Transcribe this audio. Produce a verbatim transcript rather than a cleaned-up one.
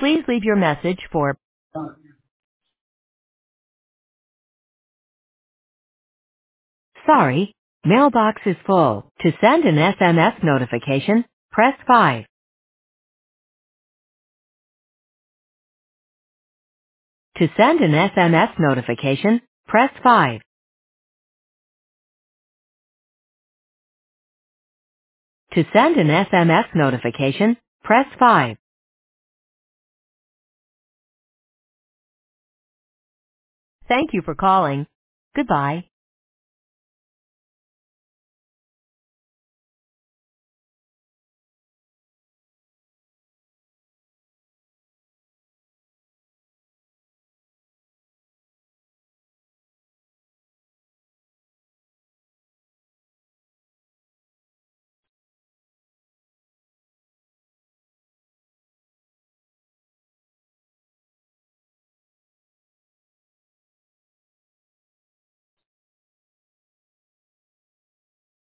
Please leave your message for sorry, mailbox is full. To send an S M S notification, press five. To send an S M S notification, press five. To send an S M S notification, press five. Thank you for calling. Goodbye.